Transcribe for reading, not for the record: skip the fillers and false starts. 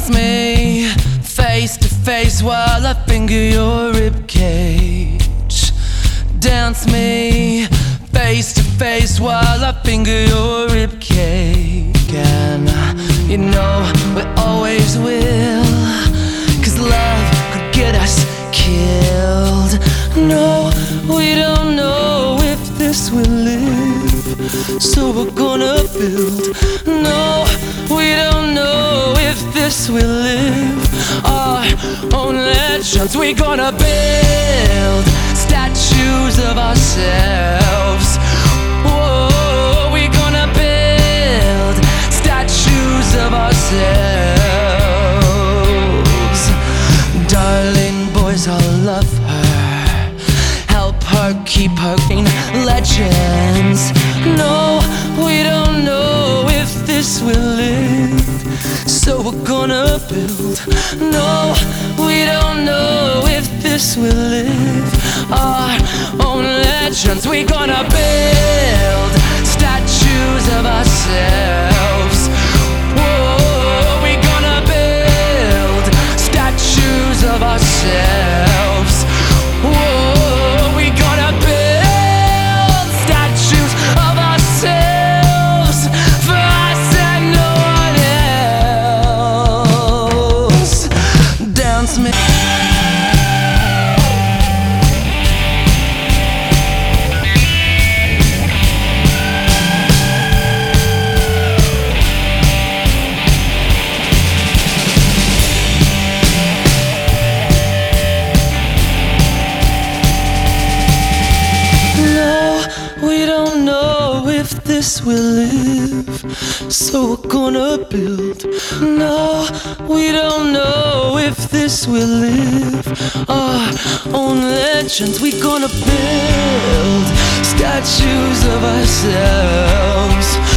Dance me face to face while I finger your ribcage. Dance me face to face while I finger your ribcage. And you know we always will, 'cause love could get us killed. No, we don't know if this will live, so we're gonna build. No, we don't know if this will live, our own legends. We're gonna build statues of ourselves. Whoa, we're gonna build statues of ourselves. Darling boys, I'll love her, help her keep her green legends. No, we don't know if this will live, so we're gonna build. No, we don't know if this will live, our own legends. We're gonna build statues of ourselves. Whoa, we're gonna build statues of ourselves. Whoa, we're gonna build statues of ourselves for us and no one else. Dance me. We don't know if this will live, so we're gonna build. No, we don't know if this will live, our own legends. We're gonna build statues of ourselves.